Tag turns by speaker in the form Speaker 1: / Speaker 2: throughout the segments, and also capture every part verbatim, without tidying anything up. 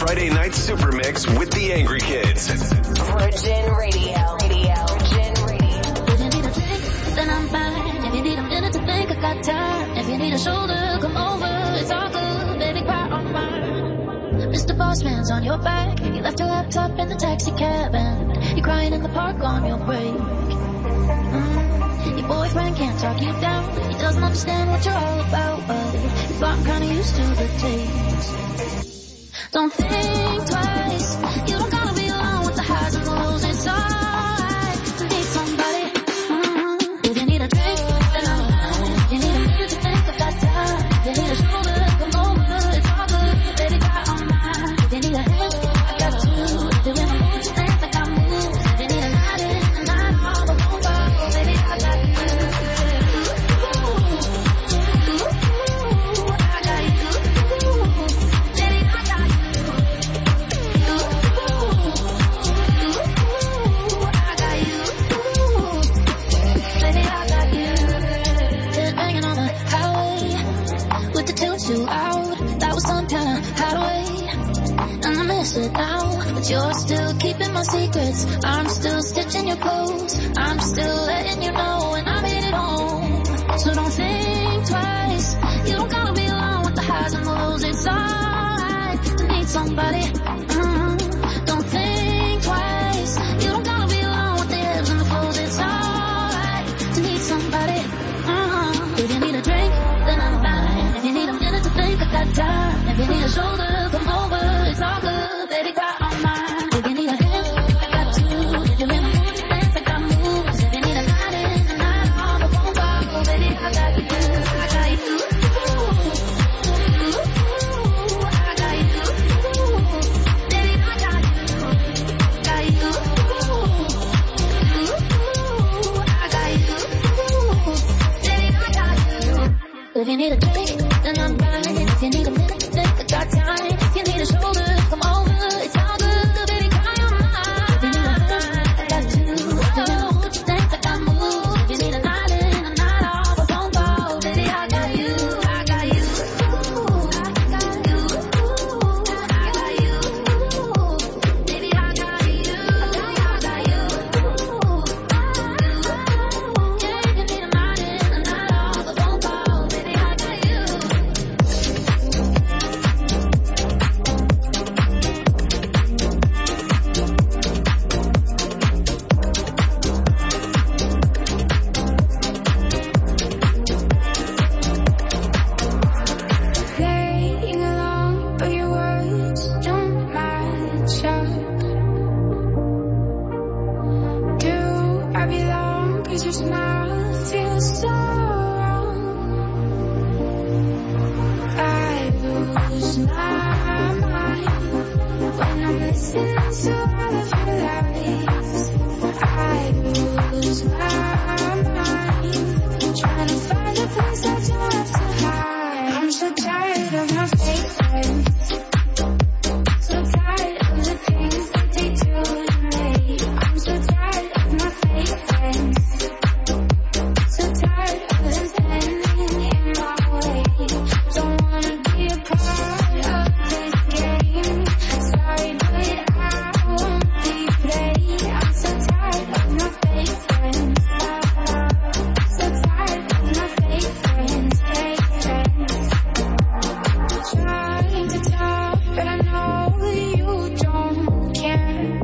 Speaker 1: Friday night super mix with the Angry Kids.
Speaker 2: Virgin Radio. Radio. Virgin Radio.
Speaker 3: If you need a drink, then I'm fine. If you need a minute to think, I got time. If you need a shoulder, come over. It's all good, baby, cry on mine. Mister Bossman's on your back. You left your laptop in the taxi cab and you're crying in the park on your break. Mm, your boyfriend can't talk you down. He doesn't understand what you're all about, but you've gotten kinda used to the taste. Don't think twice. You don't gotta be alone with the highs and lows. It's alright to need somebody. Mm-hmm. If you need a drink, then I'm fine. If you need a minute to think, I've got time. If you need a shoulder, come over. It's all good, baby, got on mine. If you need a hand, I got two. If you're in the mood to dance, I got moves. If you need a night in, a night all the phone call, baby, I got you. Too out, that was some kind of hideaway, and I miss it now, but you're still keeping my secrets. I'm still stitching your clothes, I'm still letting you know when I made it home. So don't think twice, you don't gotta be alone with the highs and lows. It's alright to need somebody. Mm-hmm. Don't think twice, you don't gotta be alone with the ebbs and the flows. It's alright to need somebody. Mm-hmm. If you need a drink, then I'm fine. If you need a minute to think, I got time. If you need a shoulder, come over. It's all good, baby, cry on mine. If you need a hand, I got two. If you're in the mood to dance, I got moves. If you need a night in, a night on the phone call, baby, I got you. I got you. I got you. Baby, I got you. Got you. I got you. Baby, I got you. If you need a drink, then I'm fine. If you need a minute to think, I got time. If you need a shoulder, come over. It's all good, baby, cry on mine. If you need a hand, I got two. If you're in the mood to dance, I got moves. If you need a night in, a night off, a phone call, baby, I got you. I got you. I got you. I got you. Baby, I got you. I got you. Yeah, if you need a night in, a night off, a phone call, baby, I got you.
Speaker 4: Playing along, but your words don't match up. Do I belong? 'Cause your smile feels so wrong. I lose my mind when I'm listening to all of your lies. I lose my mind trying to find a place I don't have to hide. I'm so tired of my fake friends, so tired of the things that they do to me. I'm so tired of my fake friends, so tired of them standing in my way. Don't wanna be a part of this game. Sorry, but I won't be played. I'm so tired of my fake friends, so tired of my fake friends, fake friends. Trying to talk, but I know you don't care.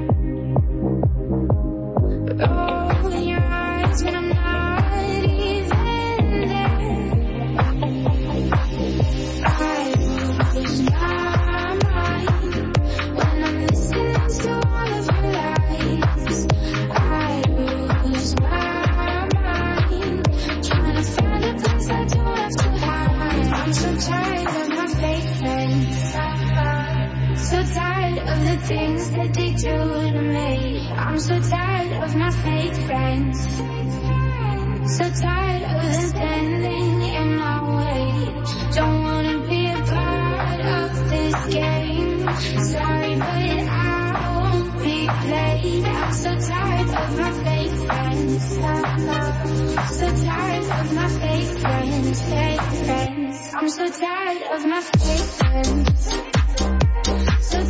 Speaker 4: Rolling your eyes when I'm not even there. I lose my mind when I'm listening to all of your lies. I lose my mind trying to find a place I don't have to hide. I'm so tired of my fake friends, so tired of the things that they do to me. I'm so tired of my fake friends, so tired of them standing in my way. Don't wanna be a part of this game. Sorry, but I won't be played. I'm so tired of my fake friends, so tired of my fake friends, fake friends. I'm so tired of my fake friends, so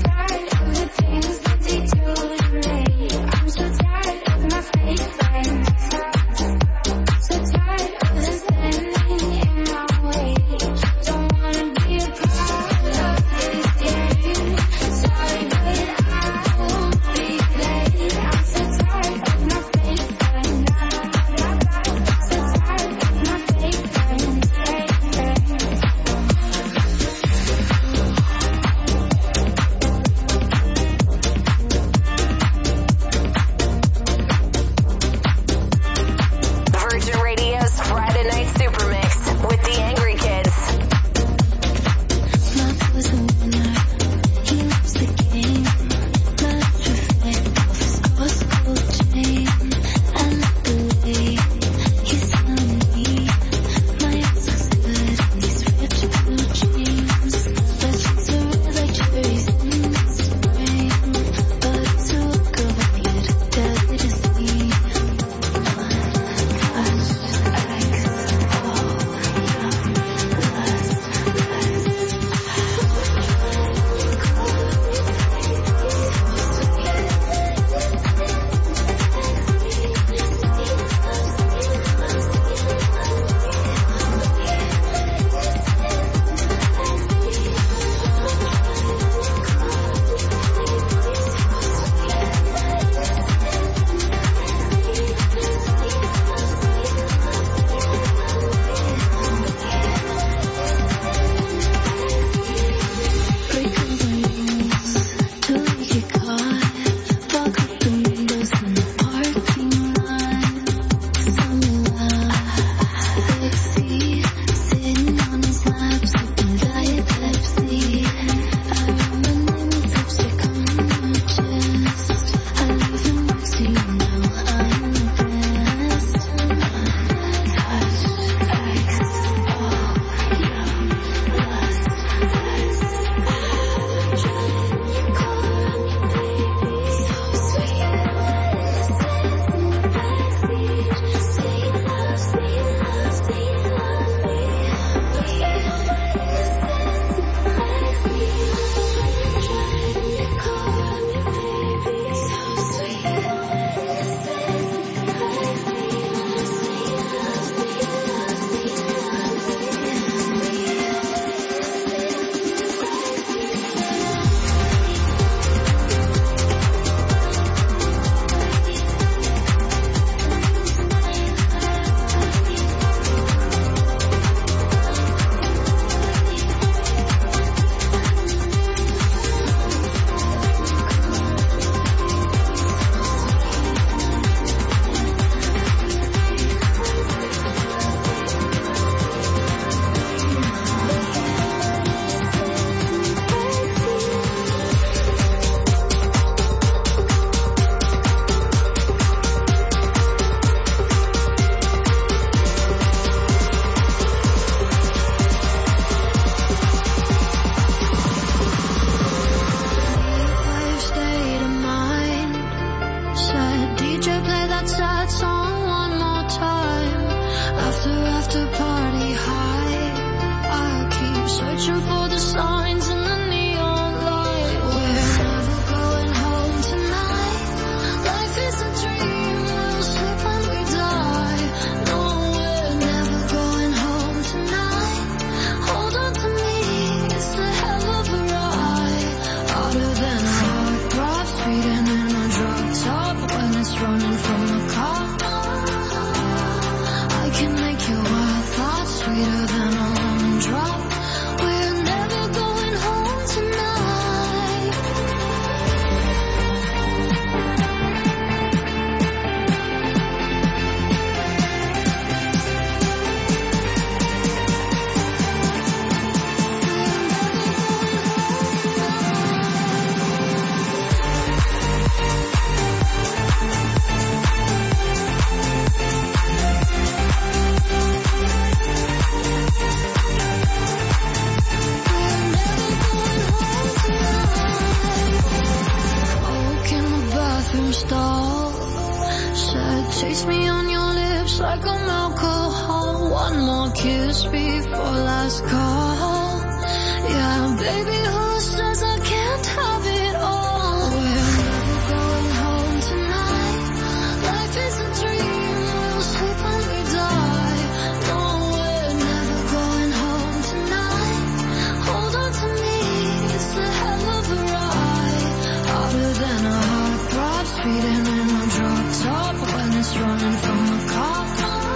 Speaker 3: kiss before last call. Yeah, baby, who says I can't have it all? We're never going home tonight. Life is a dream, we'll sleep when we die. No, we're never going home tonight. Hold on to me, it's a hell of a ride. Harder than a heart throb, speeding in a drop top when it's running from a cop.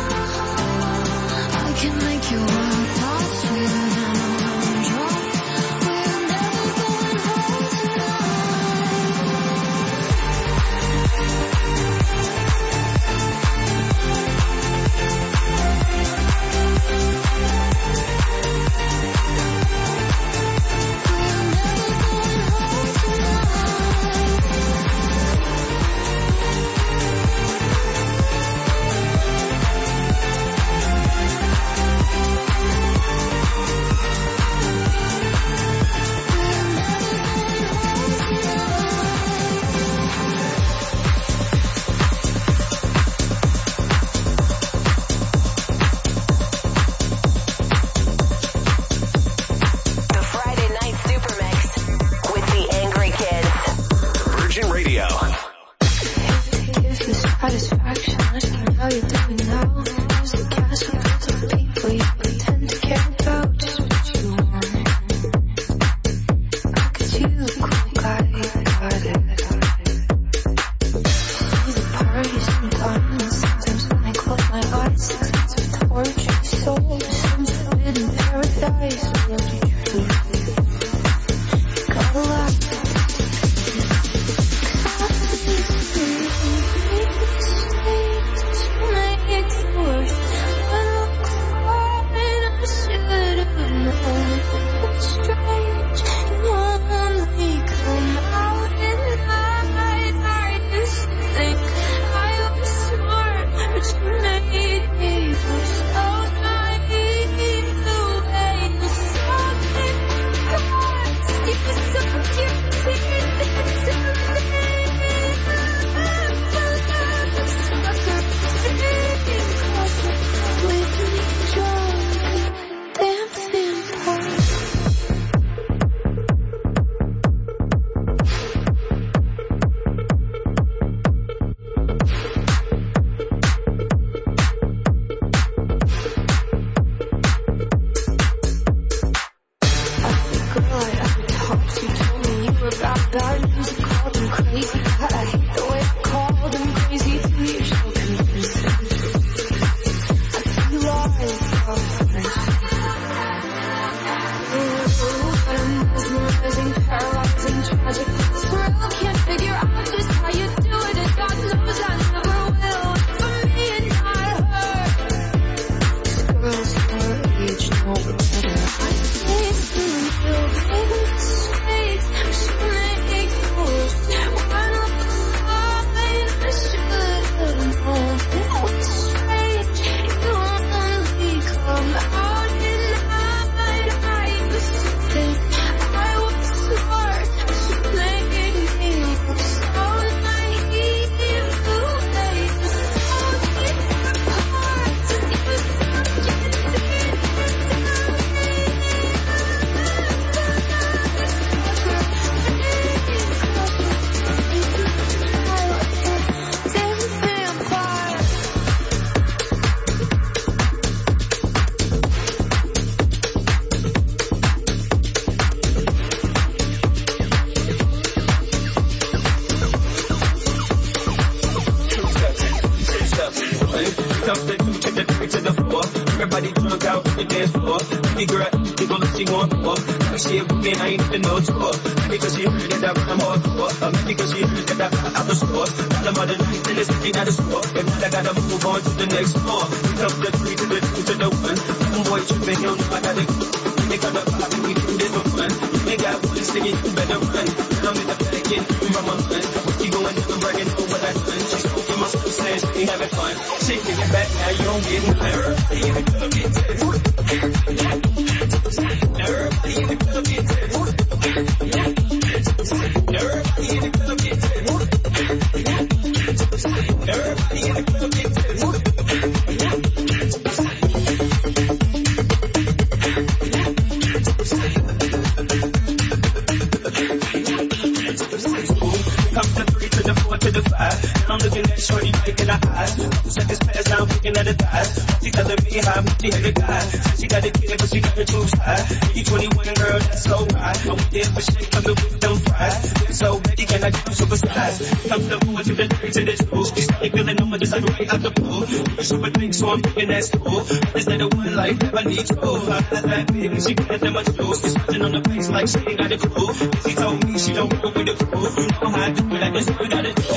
Speaker 3: I can make your world pop sweeter than a lemon drop. We're never going home
Speaker 5: Everybody in the club, get high, she had a guy. Said she got a kid, but she got her tubes high. You twenty-one, girl, that's so right. I'm there for shit, come to with them fries. So baby, can I get you supersize? Come to the food, to the three, to the two. She started feeling on my just like right out the pool. You super think, so I'm thinking that's cool. Is that the one like that I need to? I got that baby, she got that much juice. She's touching on the face like she ain't got a clue. She told me she don't roll with the crew. You know how I do it, I just know that it's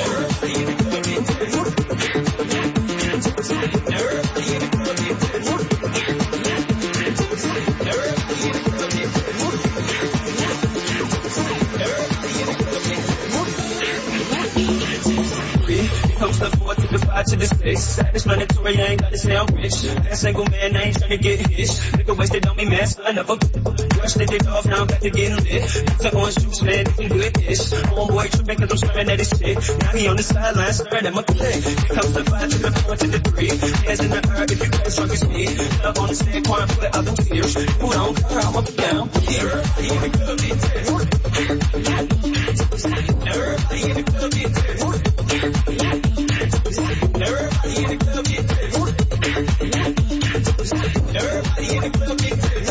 Speaker 5: comes the four to the five to the six. It's mandatory, I ain't gotta sound rich. That single man, I ain't tryna get hitched. Nigga wasted on me, man, son of a brushed it off, now I'm back to getting lit. Took orange juice, man, looking good ish. Homeboy tripping cause I'm staring at his shit. Now he on the sideline, staring at my clip. Here comes the five to the four to the three. Hands in the air if you got as strong as me. Love on the stand, corner, put out the tears. Who don't care, I'm up and down here. Everybody in the club, get tips. Everybody in the club, get tips. Everybody in the club get tips. Everybody in the club get tips.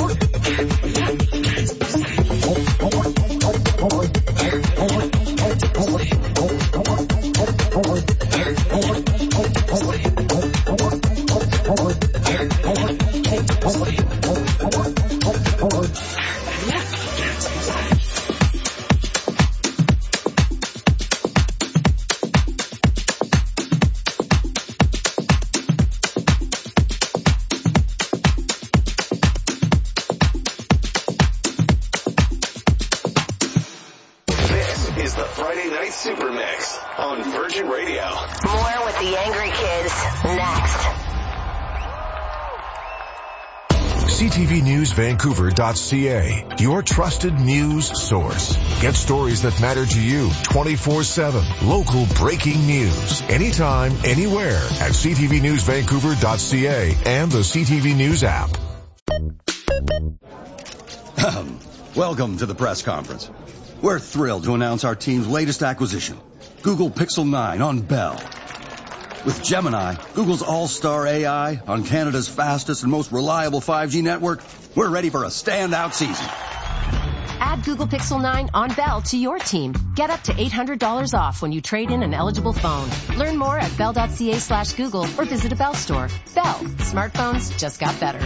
Speaker 6: C T V News Vancouver dot C A, your trusted news source. Get stories that matter to you twenty-four seven. Local breaking news. Anytime, anywhere at C T V News Vancouver dot C A and the C T V News app.
Speaker 7: Um, welcome to the press conference. We're thrilled to announce our team's latest acquisition, Google Pixel nine on Bell. With Gemini, Google's all-star A I, on Canada's fastest and most reliable five G network, we're ready for a standout season.
Speaker 8: Add Google Pixel nine on Bell to your team. Get up to eight hundred dollars off when you trade in an eligible phone. Learn more at bell.ca slash Google or visit a Bell store. Bell. Smartphones just got better.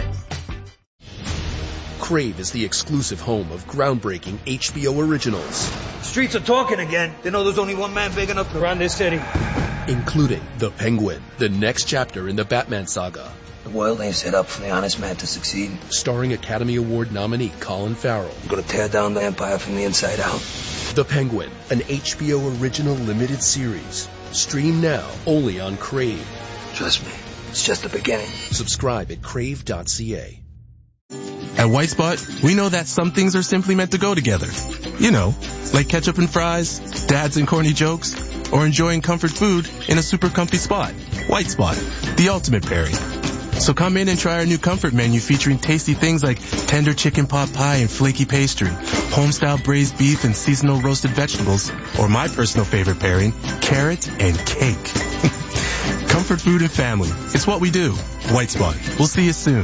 Speaker 9: Crave is the exclusive home of groundbreaking H B O originals.
Speaker 10: Streets are talking again. They know there's only one man big enough to run this city.
Speaker 9: Including The Penguin, the next chapter in the Batman saga.
Speaker 10: The world ain't set up for the honest man to succeed.
Speaker 9: Starring Academy Award nominee Colin Farrell.
Speaker 10: I'm gonna tear down the empire from the inside out.
Speaker 9: The Penguin, an H B O original limited series. Stream now, only on Crave.
Speaker 10: Trust me, it's just the beginning.
Speaker 9: Subscribe at crave dot c a.
Speaker 11: At White Spot, we know that some things are simply meant to go together. You know, like ketchup and fries, dads and corny jokes, or enjoying comfort food in a super comfy spot. White Spot, the ultimate pairing. So come in and try our new comfort menu featuring tasty things like tender chicken pot pie and flaky pastry, home-style braised beef and seasonal roasted vegetables, or my personal favorite pairing, carrot and cake. Comfort food and family. It's what we do. White Spot. We'll see you soon.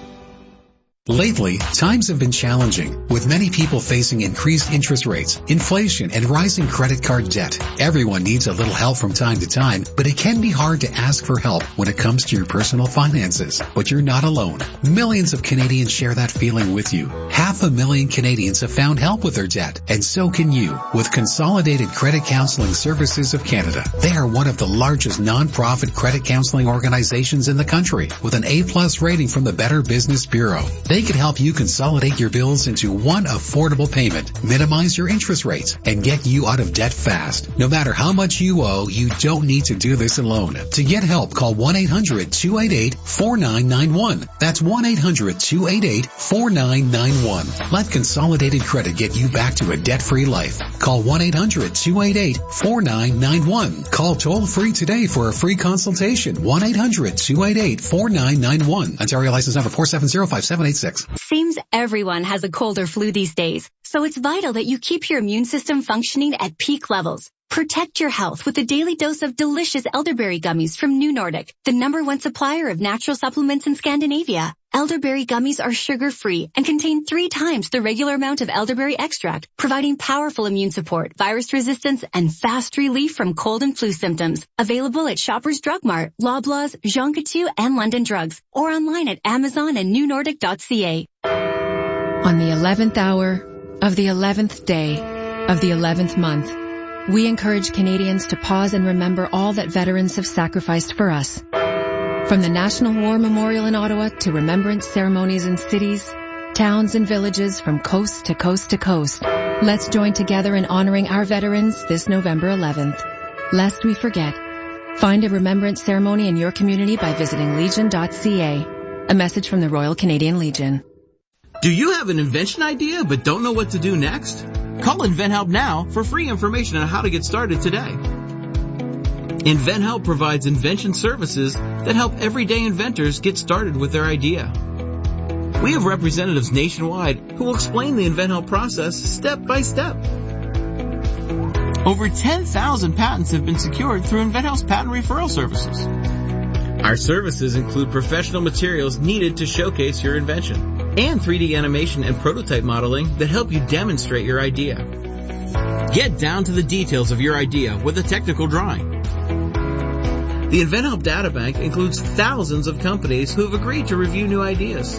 Speaker 12: Lately, times have been challenging, with many people facing increased interest rates, inflation, and rising credit card debt. Everyone needs a little help from time to time, but it can be hard to ask for help when it comes to your personal finances. But you're not alone. Millions of Canadians share that feeling with you. Half a million Canadians have found help with their debt, and so can you, with Consolidated Credit Counseling Services of Canada. They are one of the largest non-profit credit counseling organizations in the country, with an A-plus rating from the Better Business Bureau. They can help you consolidate your bills into one affordable payment, minimize your interest rates, and get you out of debt fast. No matter how much you owe, you don't need to do this alone. To get help, call one eight hundred two eight eight four nine nine one. That's one eight hundred two eight eight four nine nine one. Let Consolidated Credit get you back to a debt-free life. Call one eight hundred two eight eight four nine nine one. Call toll-free today for a free consultation. one eight hundred two eight eight four nine nine one. Ontario license number four seven zero five seven eight six.
Speaker 13: Seems everyone has a cold or flu these days, so it's vital that you keep your immune system functioning at peak levels. Protect your health with a daily dose of delicious elderberry gummies from New Nordic, the number one supplier of natural supplements in Scandinavia. Elderberry gummies are sugar-free and contain three times the regular amount of elderberry extract, providing powerful immune support, virus resistance, and fast relief from cold and flu symptoms. Available at Shoppers Drug Mart, Loblaws, Jean Coutu, and London Drugs, or online at Amazon and new nordic dot c a.
Speaker 14: On the eleventh hour of the eleventh day of the eleventh month, we encourage Canadians to pause and remember all that veterans have sacrificed for us. From the National War Memorial in Ottawa to remembrance ceremonies in cities, towns, and villages from coast to coast to coast, let's join together in honoring our veterans this November eleventh. Lest we forget, find a remembrance ceremony in your community by visiting legion dot c a. A message from the Royal Canadian Legion.
Speaker 15: Do you have an invention idea but don't know what to do next? Call InventHelp now for free information on how to get started today. InventHelp provides invention services that help everyday inventors get started with their idea. We have representatives nationwide who will explain the InventHelp process step by step. Over ten thousand patents have been secured through InventHelp's patent referral services. Our services include professional materials needed to showcase your invention, and three D animation and prototype modeling that help you demonstrate your idea. Get down to the details of your idea with a technical drawing. The InventHelp Databank includes thousands of companies who have agreed to review new ideas.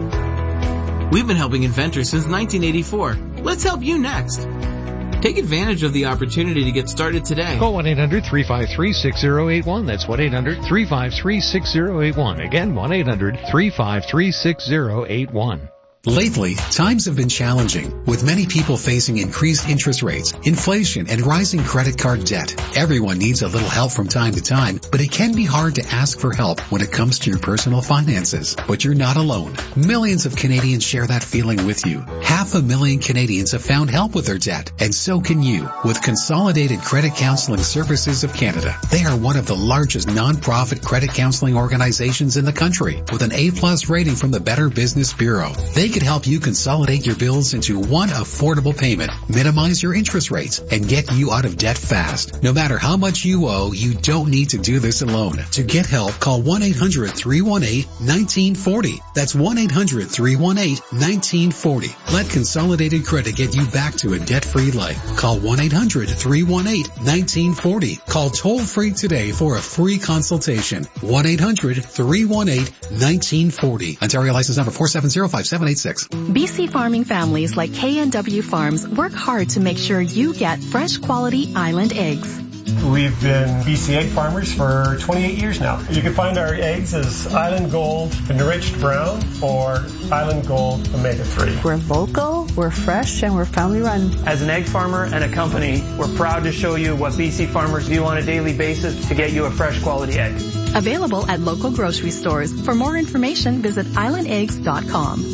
Speaker 15: We've been helping inventors since nineteen eighty-four. Let's help you next. Take advantage of the opportunity to get started today.
Speaker 16: Call one eight hundred three five three six zero eight one. That's one eight hundred three five three six zero eight one. Again, one eight hundred three five three six zero eight one.
Speaker 12: Lately, times have been challenging, with many people facing increased interest rates, inflation, and rising credit card debt. Everyone needs a little help from time to time, but it can be hard to ask for help when it comes to your personal finances. But you're not alone. Millions of Canadians share that feeling with you. Half a million Canadians have found help with their debt, and so can you, with Consolidated Credit Counseling Services of Canada. They are one of the largest non-profit credit counseling organizations in the country, with an A plus rating from the Better Business Bureau. They can help you consolidate your bills into one affordable payment, minimize your interest rates, and get you out of debt fast. No matter how much you owe, you don't need to do this alone. To get help, call one eight hundred three one eight one nine four zero. That's one eight hundred three one eight one nine four zero. Let Consolidated Credit get you back to a debt-free life. Call one eight hundred three one eight one nine four zero. Call toll-free today for a free consultation. one eight hundred three one eight one nine four zero. Ontario license number four seven zero five seven eight six.
Speaker 17: B C farming families like K and W Farms work hard to make sure you get fresh quality island eggs.
Speaker 18: We've been B C egg farmers for twenty-eight years now. You can find our eggs as Island Gold Enriched Brown or Island Gold Omega three.
Speaker 19: We're local, we're fresh, and we're family run.
Speaker 20: As an egg farmer and a company, we're proud to show you what B C farmers do on a daily basis to get you a fresh quality egg.
Speaker 17: Available at local grocery stores. For more information, visit island eggs dot com.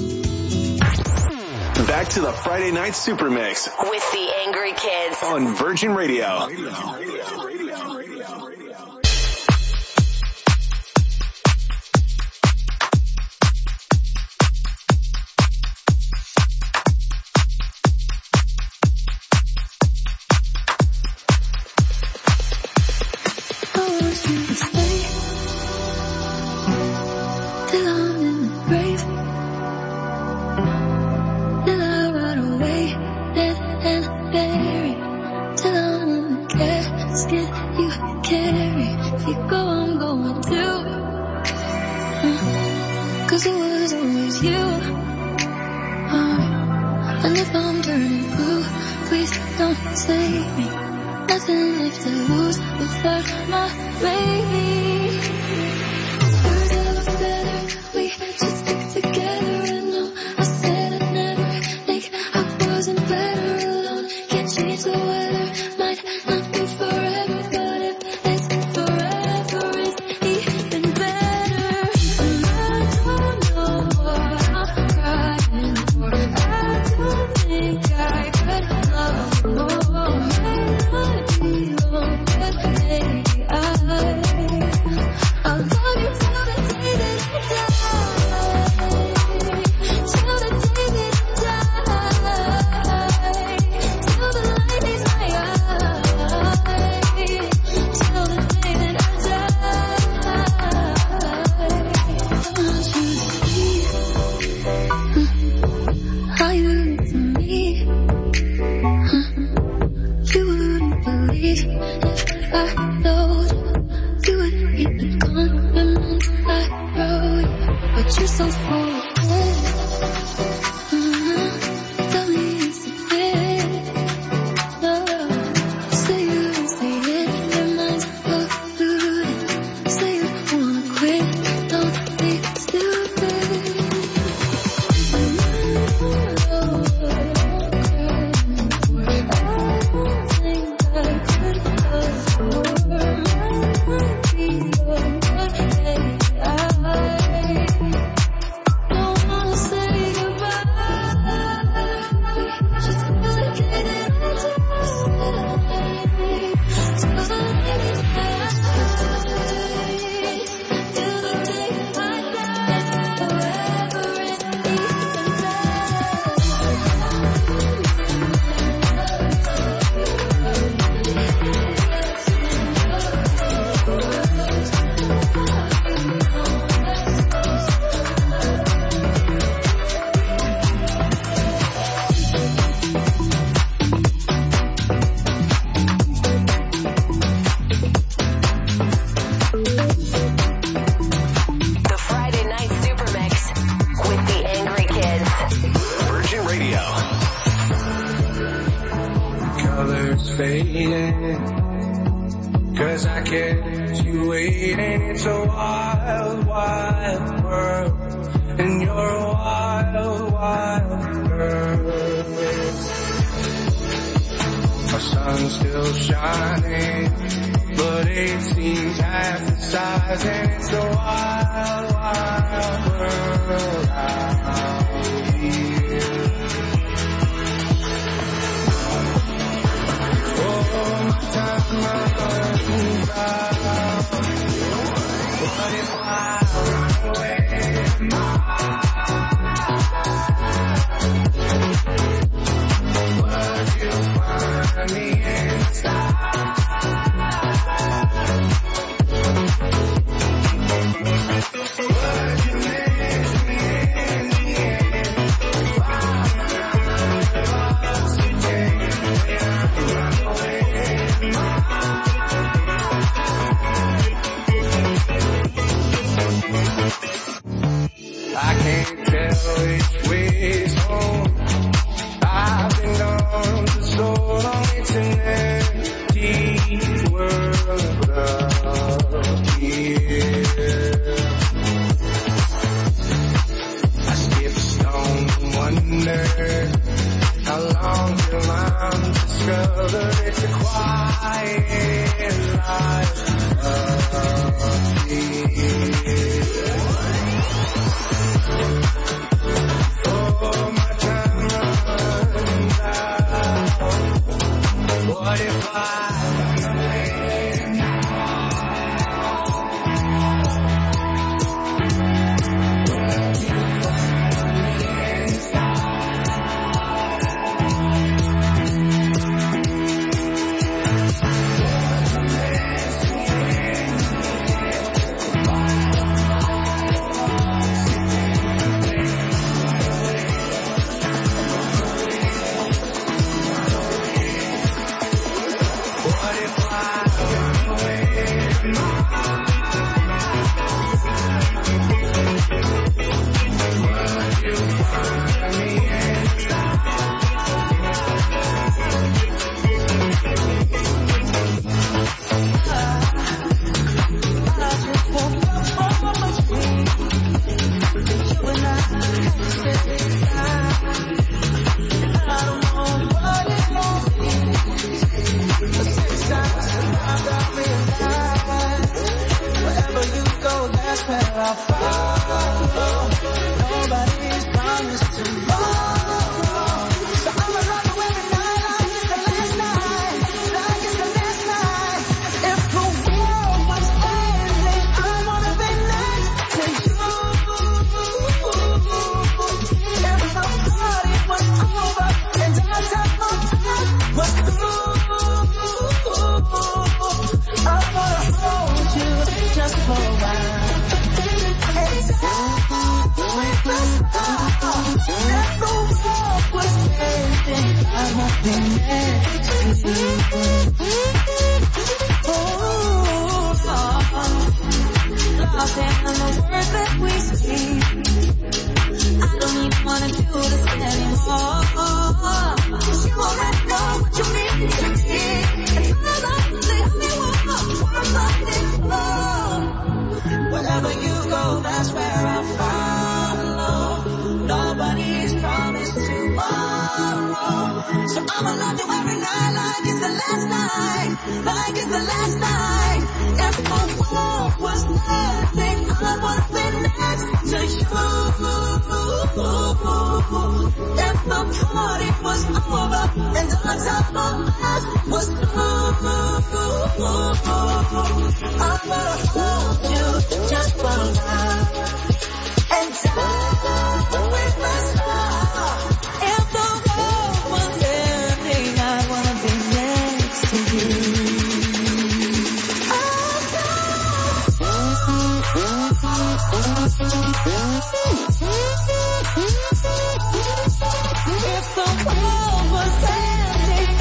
Speaker 1: Back to the Friday Night Super Mix
Speaker 2: with the Angry Kids
Speaker 1: on Virgin Radio.
Speaker 2: Radio, radio, radio, radio, radio.
Speaker 3: Cause it was always you. Oh, and if I'm turning blue, please don't save me. Nothing left to lose without my baby. Birds of a feather, we should stick together. And no, I said I'd never think I wasn't better alone. Can't change the weather, might not be forever, but if it's forever, it's even better. And I don't know what I'm crying for. I don't think I could love more. Maybe wrong, but maybe I I'll love you till the day that I die.
Speaker 21: fading, 'cause I kept you waiting. It's a wild, wild world, and you're a wild, wild girl. Our sun's still shining, but it seems half the size, and it's a wild, wild world out here. Oh, my time runs out. What if I run away? Would you find me inside? Would you miss me in the end? Lost today, run away. I can't tell which way's home. I've been gone for so long, it's an empty world up here. I skip a stone and wonder how long till I'm discovered. It's a quiet life up here. Oh, my time runs out. What if I run away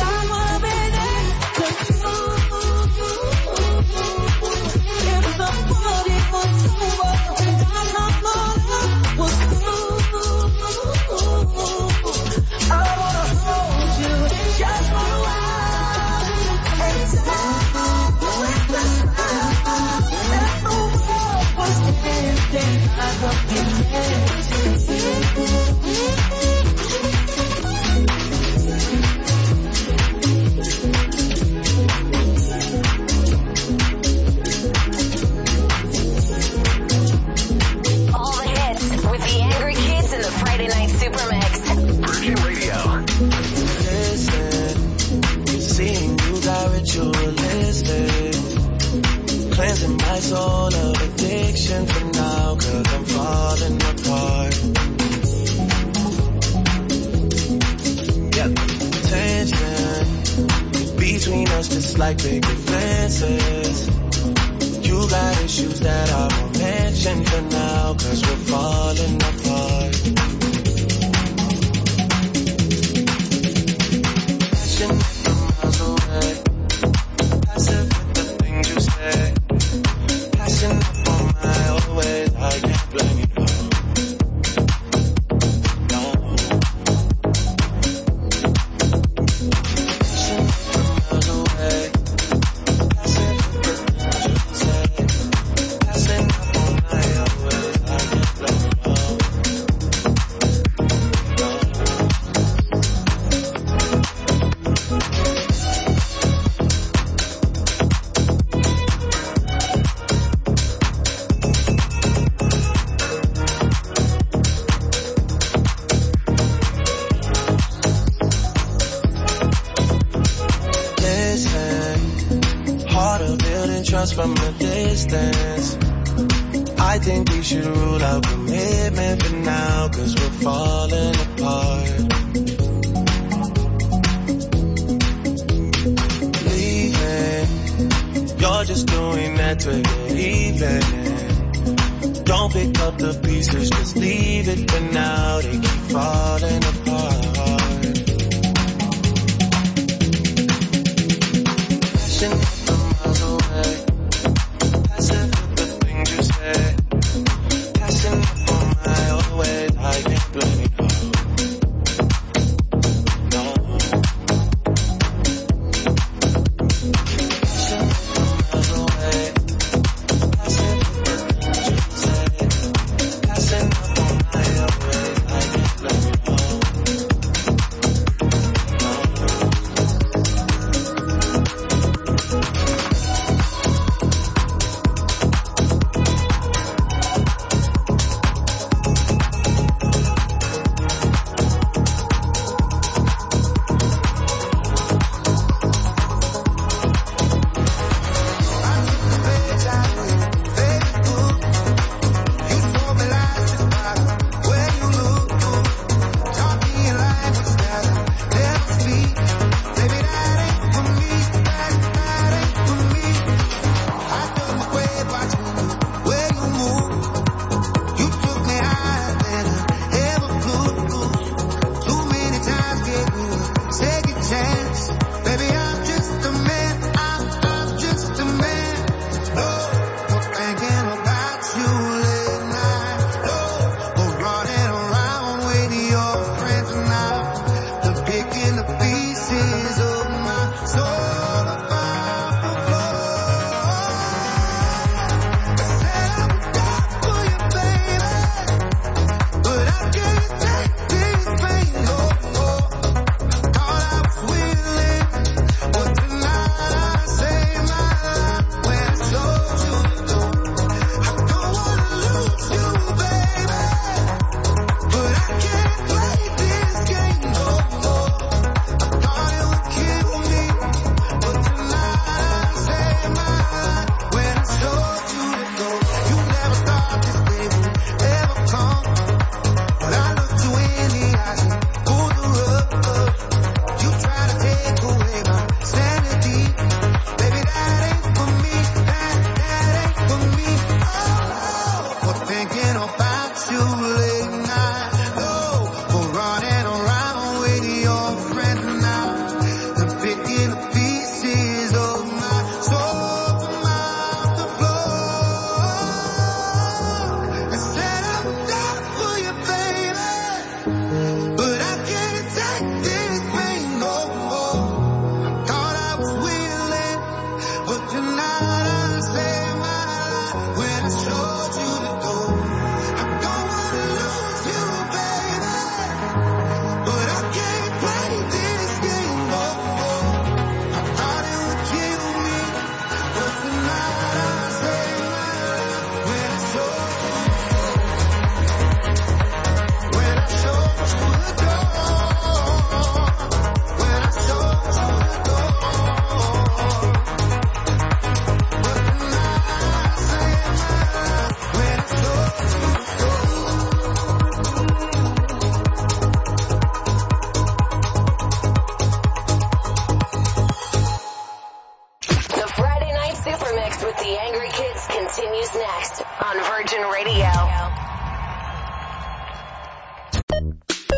Speaker 4: if the
Speaker 2: Super Mix.
Speaker 1: Virgin Radio.
Speaker 21: Listen, seeing you got ritualistic, cleansing my soul of addiction for now, cause I'm falling apart. Yeah, tension between us just like big fences. You got issues that I won't mention for now, cause we're falling apart. Passion from miles away, passive with the things you say, passing up on my old ways, I can't blame you, no, no. Passion from miles away, passive with the things you say, passing up on my old ways, I can't blame you, no, no. Listen, harder building trust from a distance. I think we should rule out commitment for now, cause we're falling apart. Leaving, you're just doing that to get even. Don't pick up the pieces, just leave it for now, they keep falling apart. Passion from miles away, passive with the things you say, passing up on my old ways, I can't blame you, no, no. Passion from miles away, passive with the things you say, passing up on my old ways, I can't blame you, no.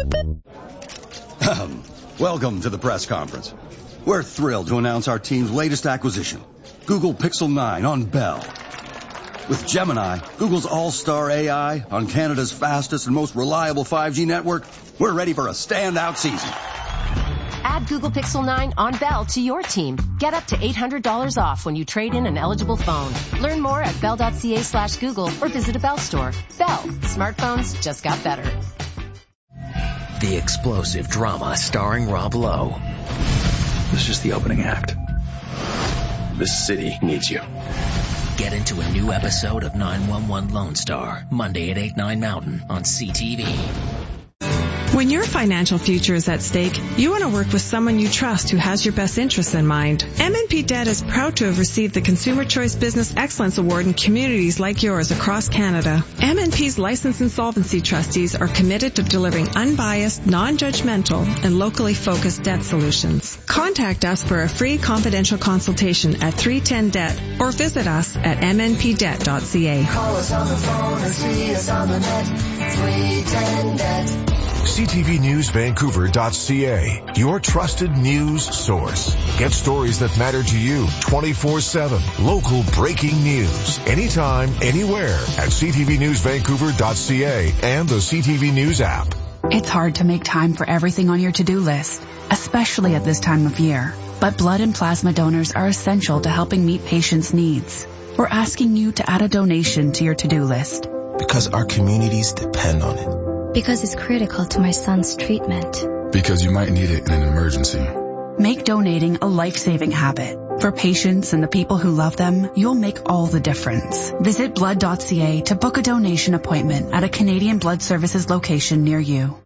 Speaker 7: Welcome to the press conference. We're thrilled to announce our team's latest acquisition, Google Pixel nine on Bell. With Gemini, Google's all-star A I, on Canada's fastest and most reliable five G network, we're ready for a standout season.
Speaker 8: Add Google Pixel nine on Bell to your team. Get up to eight hundred dollars off when you trade in an eligible phone. Learn more at bell.ca slash Google or visit a Bell store. Bell. Smartphones just got better.
Speaker 5: The explosive drama starring Rob Lowe.
Speaker 22: This is just the opening act. This city needs you.
Speaker 5: Get into a new episode of nine one one Lone Star, Monday at eight, nine Mountain on C T V.
Speaker 23: When your financial future is at stake, you want to work with someone you trust who has your best interests in mind. M and P Debt is proud to have received the Consumer Choice Business Excellence Award in communities like yours across Canada. M and P's licensed insolvency trustees are committed to delivering unbiased, non-judgmental, and locally focused debt solutions. Contact us for a free confidential consultation at three ten debt or visit us at m n p debt dot c a.
Speaker 24: Call us on the phone or see us on the net. three ten debt.
Speaker 6: C T V News Vancouver dot c a, your trusted news source. Get stories that matter to you twenty-four seven. Local breaking news. Anytime, anywhere at C T V News Vancouver dot c a and the C T V News app.
Speaker 25: It's hard to make time for everything on your to-do list, especially at this time of year. But blood and plasma donors are essential to helping meet patients' needs. We're asking you to add a donation to your to-do list.
Speaker 26: Because our communities depend on it.
Speaker 27: Because it's critical to my son's treatment.
Speaker 28: Because you might need it in an emergency.
Speaker 25: Make donating a life-saving habit. For patients and the people who love them, you'll make all the difference. Visit blood dot c a to book a donation appointment at a Canadian Blood Services location near you.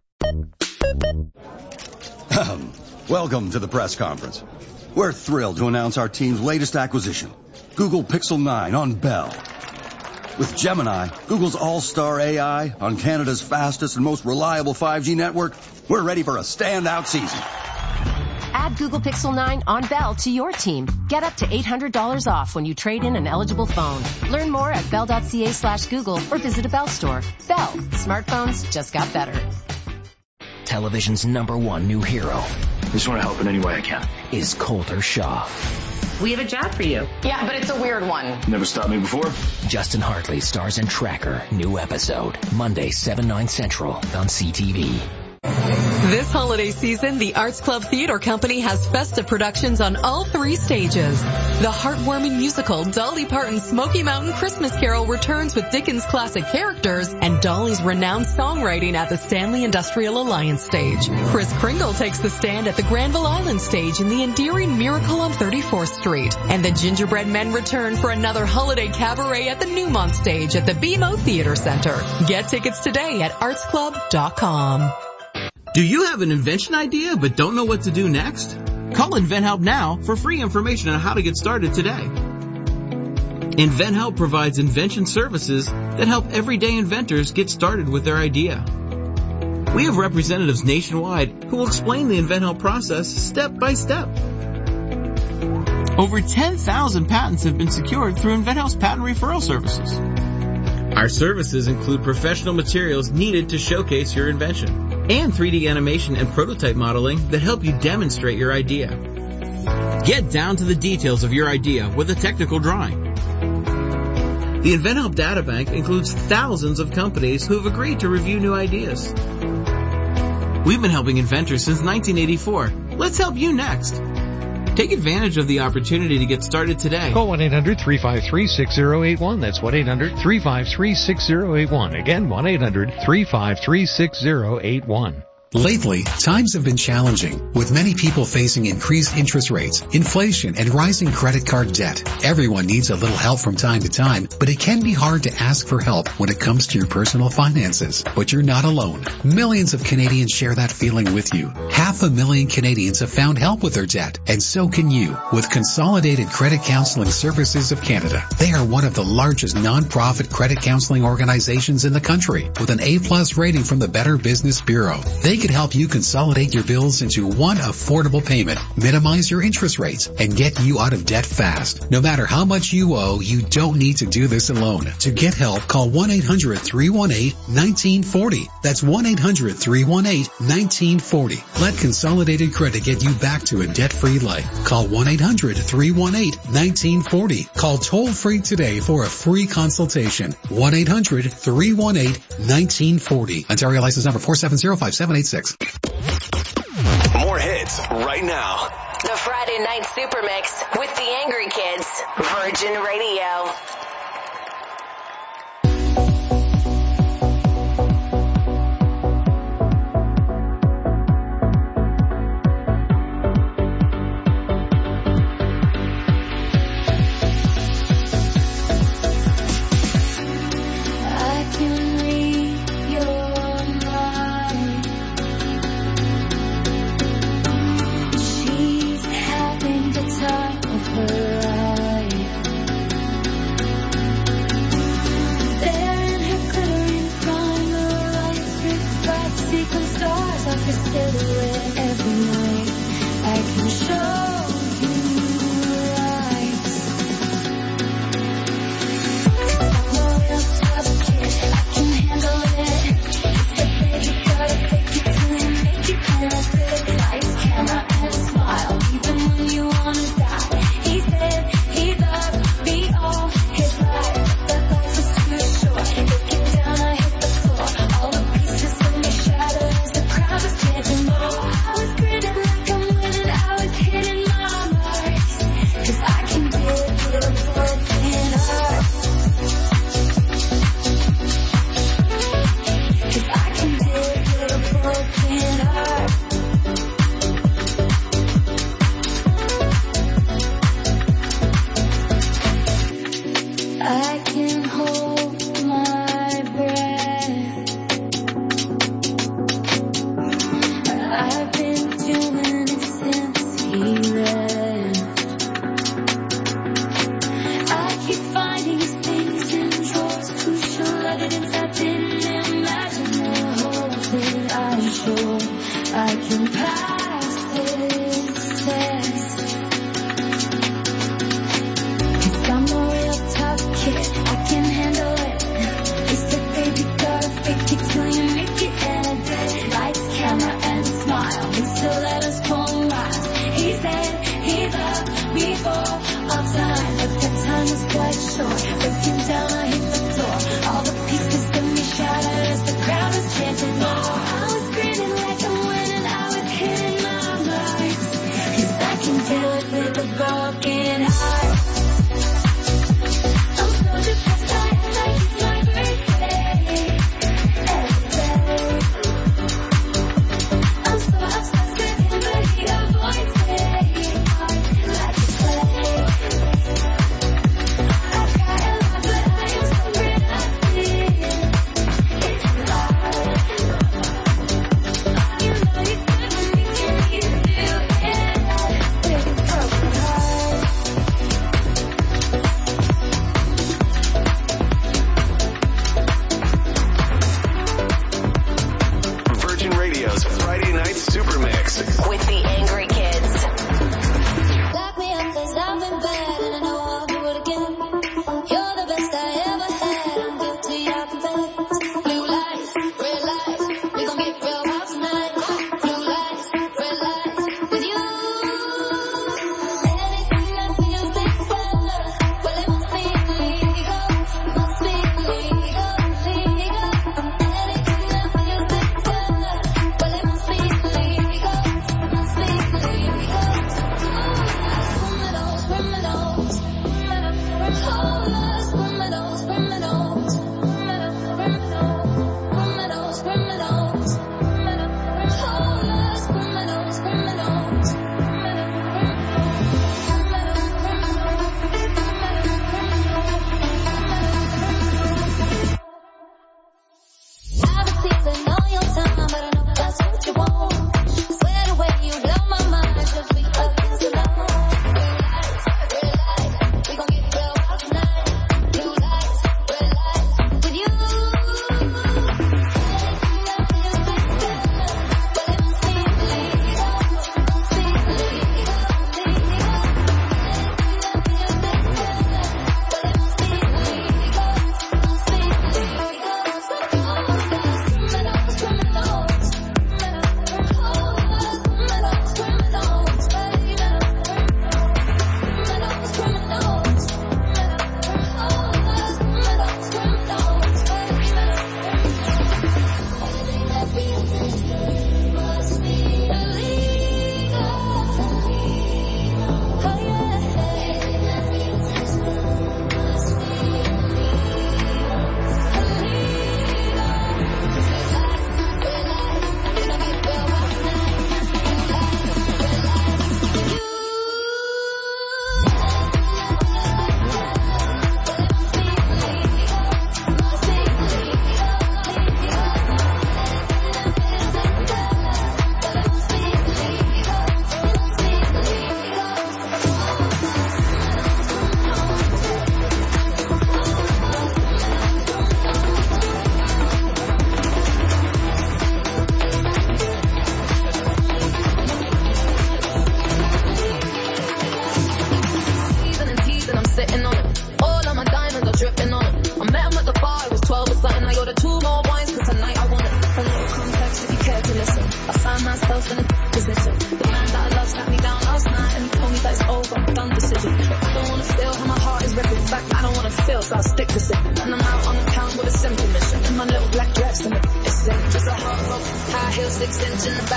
Speaker 7: Welcome to the press conference. We're thrilled to announce our team's latest acquisition, Google Pixel nine on Bell. With Gemini, Google's all-star A I, on Canada's fastest and most reliable five G network, we're ready for a standout season.
Speaker 8: Add Google Pixel nine on Bell to your team. Get up to eight hundred dollars off when you trade in an eligible phone. Learn more at bell.ca slash Google or visit a Bell store. Bell. Smartphones just got better.
Speaker 5: Television's number one new hero.
Speaker 22: I just want to help in any way I can.
Speaker 5: Is Colter Shaw.
Speaker 29: We have a job for you.
Speaker 30: Yeah, but it's a weird one.
Speaker 22: Never stopped me before.
Speaker 5: Justin Hartley stars in Tracker. New episode. Monday, seven, nine Central on C T V.
Speaker 31: This holiday season, the Arts Club Theater Company has festive productions on all three stages. The heartwarming musical Dolly Parton's Smoky Mountain Christmas Carol returns with Dickens' classic characters and Dolly's renowned songwriting at the Stanley Industrial Alliance stage. Kris Kringle takes the stand at the Granville Island stage in the endearing Miracle on thirty-fourth Street. And the Gingerbread Men return for another holiday cabaret at the Newmont stage at the B M O Theater Center. Get tickets today at arts club dot com.
Speaker 15: Do you have an invention idea but don't know what to do next? Call InventHelp now for free information on how to get started today. InventHelp provides invention services that help everyday inventors get started with their idea. We have representatives nationwide who will explain the InventHelp process step by step. Over ten thousand patents have been secured through InventHelp's patent referral services. Our services include professional materials needed to showcase your invention and three D animation and prototype modeling that help you demonstrate your idea. Get down to the details of your idea with a technical drawing. The InventHelp Databank includes thousands of companies who have agreed to review new ideas. We've been helping inventors since nineteen eighty-four. Let's help you next. Take advantage of the opportunity to get started today.
Speaker 16: Call one eight hundred three five three six zero eight one. That's one eight hundred three five three six zero eight one. Again, one eight hundred three five three six zero eight one.
Speaker 12: Lately, times have been challenging, with many people facing increased interest rates, inflation, and rising credit card debt. Everyone needs a little help from time to time, but it can be hard to ask for help when it comes to your personal finances. But you're not alone. Millions of Canadians share that feeling with you. Half a million Canadians have found help with their debt, and so can you, with Consolidated Credit Counseling Services of Canada. They are one of the largest non-profit credit counseling organizations in the country, with an A plus rating from the Better Business Bureau. They can help you consolidate your bills into one affordable payment, minimize your interest rates, and get you out of debt fast. No matter how much you owe, you don't need to do this alone. To get help, call one eight hundred three one eight one nine four zero. That's one eight hundred three one eight one nine four zero. Let Consolidated Credit get you back to a debt-free life. Call one eight hundred three one eight one nine four zero. Call toll-free today for a free consultation. one eight hundred three one eight one nine four zero. Ontario license number four seven zero five seven eight six.
Speaker 1: More hits right now.
Speaker 2: The Friday Night Super Mix with the Angry Kids. Virgin Radio.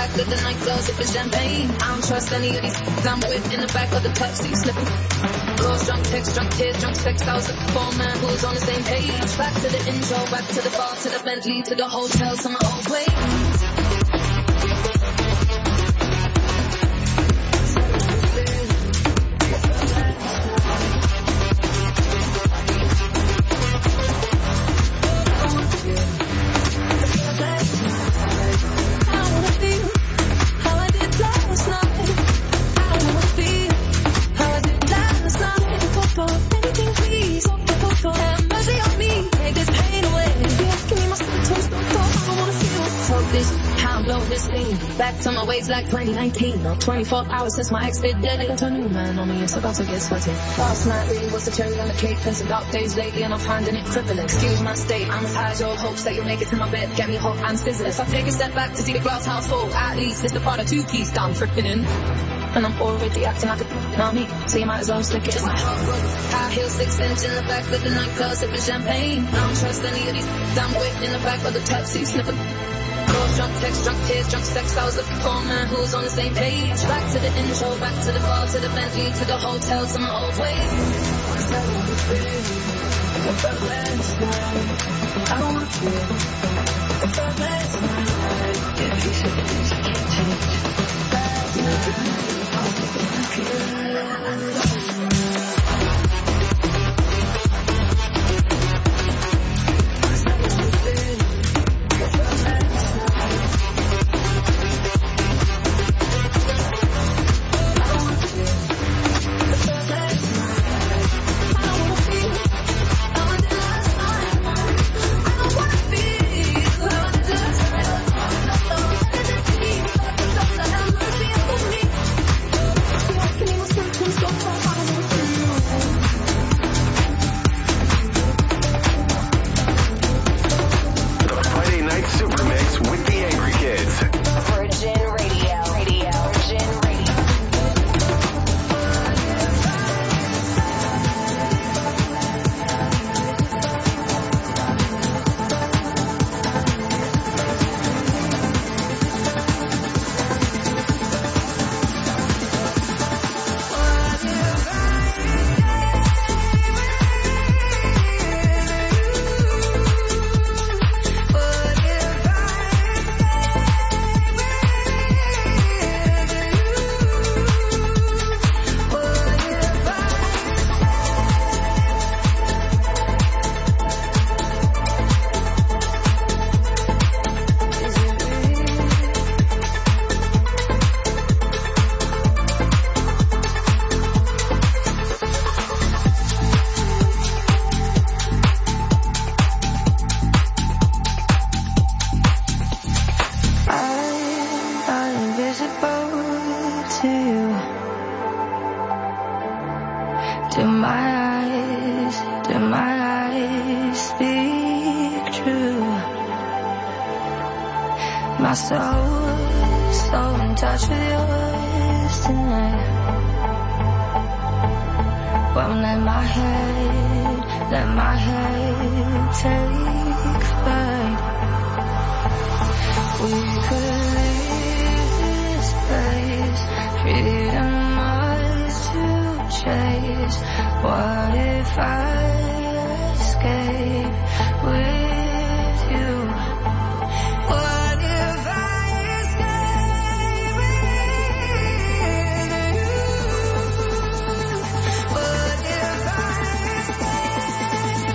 Speaker 3: back of the nightclub, sipping champagne. I don't trust any of these I'm with in the back of the Pepsi, slipping. Girls drunk, text, drunk, tears, drunk, sex. I was looking for a man who was on the same page. Back to the intro, back to the bar, to the Bentley, to the hotel, to my old place. Back to my ways like twenty nineteen. No, twenty-four hours since my ex did dead. Got a new man on me, it's about to get sweaty. Last night really was the cherry on the cake. Been some dark days lately and I'm finding it crippling. Excuse my state, I'm as high as your hopes that you'll make it to my bed. Get me hope and scissors. I take a step back to see the glass house full. At least it's the part of two piece that I'm tripping in. And I'm already acting like a not me, so you might as well stick it in my heart. High heel, six inch in the back of the nightclub, sipping champagne. I don't trust any of these I'm with in the back of the Pepsi, sniffing. Girls drunk, text, drunk, tears, drunk, sex. I was looking for a man who was on the same page. Back to the intro, back to the bar, to the Bentley, to the hotel, to my old ways. I don't want to feel the first last night. Yeah, he said that you can't change. Last night,
Speaker 4: My soul, so in touch with yours tonight. Won't let my head, let my head take flight. We could leave this place, freedom ours to chase. What if I escape with you? What if I escape with you? What if I escape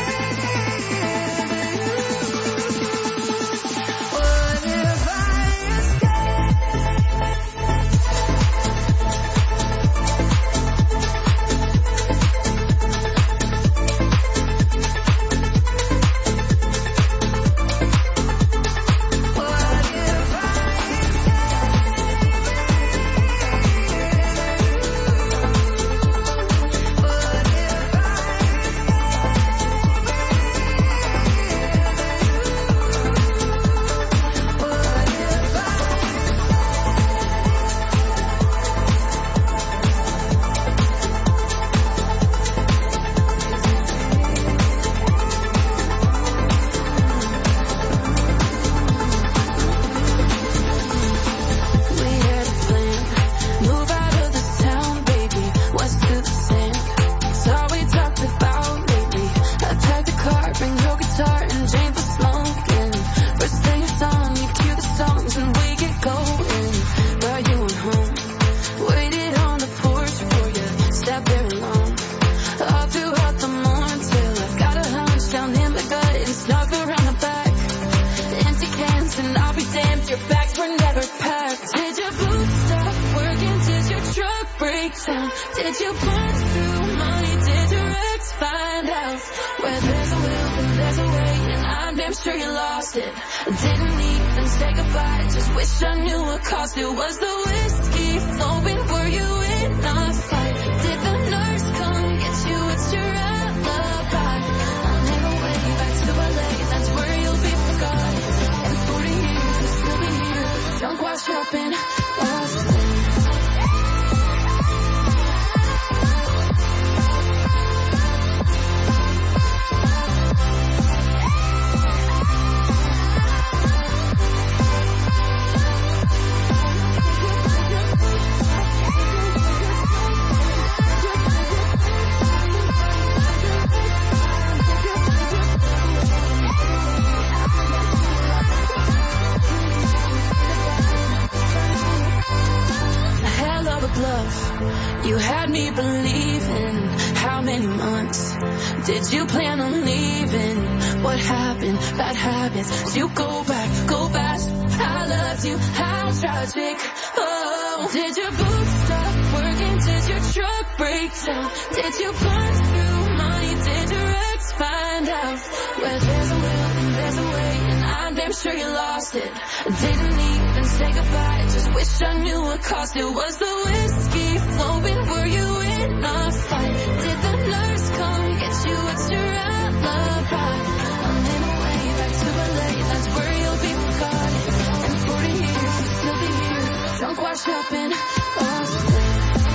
Speaker 4: with you? What if I escape?
Speaker 3: never packed? Did your boots stop working? Did your truck break down? Did you burn through money? Did your ex find out? Where there's a will, there's a way, and I'm damn sure you lost it. Didn't even say goodbye, just wish I knew what cost it. Was the whiskey flowing? Were you in a fight? Did the nurse come get you? It's your alibi. I'll never way back to L A, that's where you'll be forgotten. And forty years will still be here, drunk while shopping, lost it. You had me believing. How many months did you plan on leaving? What happened? Bad habits. You go back, go fast. I loved you. How tragic. Oh, did your boots stop working? Did your truck break down? Did you burn through money? Did your ex find out? Where there's a will, there's a way, and I'm damn sure you lost it. Didn't even say goodbye, just wish I knew what cost it. Was the whiskey flowing? Were you in a fight? Did the nurse come get you? What's your alibi? I'm in a way back to L A, that's where you'll be forgotten. In forty years, you'll still be here, drunk while shopping, lost it.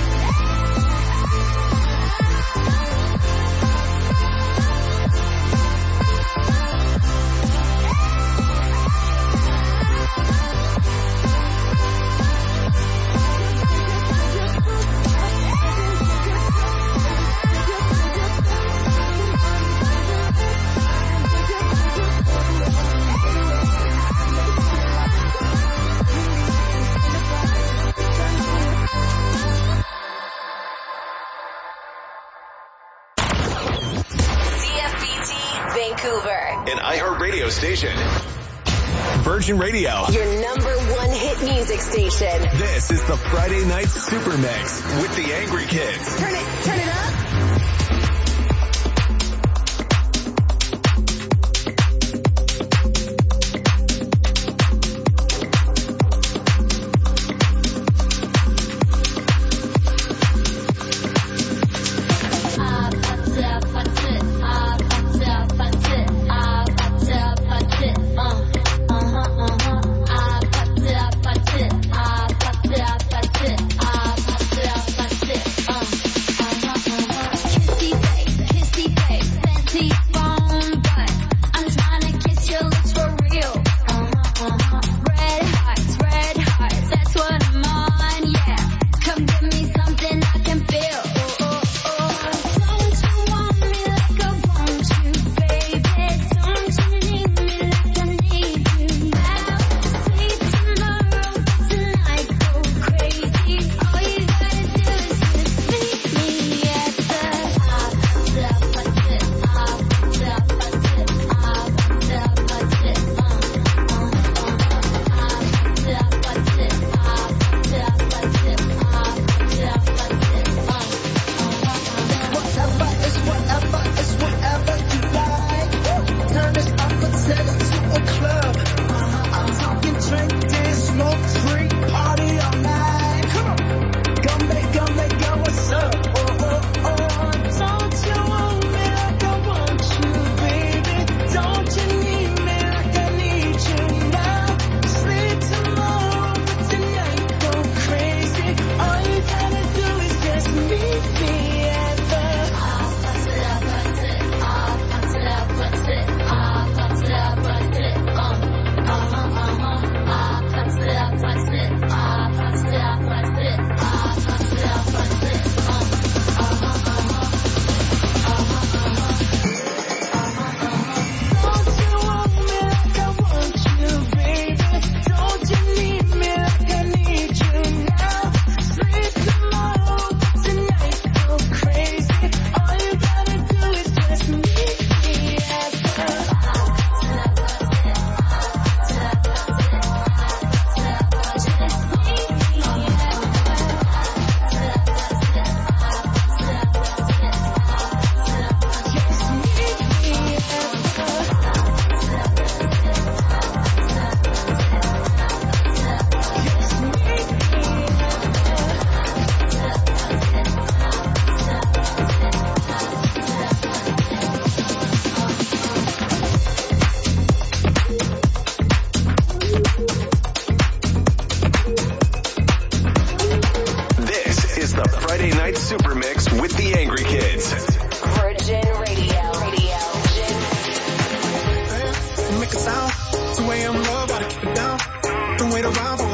Speaker 1: An iHeartRadio station. Virgin Radio.
Speaker 2: Your number one hit music station.
Speaker 1: This is the Friday Night Super Mix with the Angry Kids.
Speaker 2: Turn it, turn it up.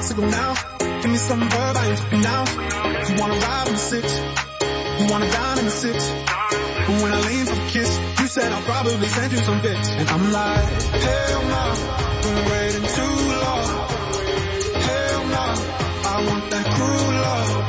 Speaker 9: to go now. Give me some verb, I ain't talking now. You wanna ride in the six, you wanna dine in the six. But when I lean for the kiss, you said I'll probably send you some bits. And I'm like, hell no, been waiting too long. Hell no, I want that cruel love.